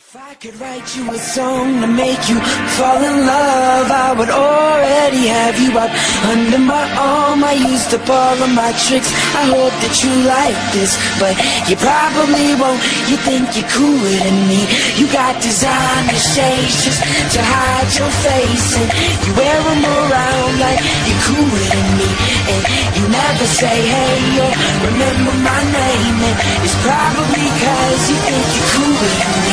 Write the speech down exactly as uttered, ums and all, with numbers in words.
If I could write you a song to make you fall in love, I would already have you up under my arm. I used up all of my tricks, I hope that you like this, but you probably won't. You think you're cooler than me. You got designer shades just to hide your face, and you wear them around like you're cooler than me. And you never say hey or remember my name, and it's probably cause you think you're cooler than me.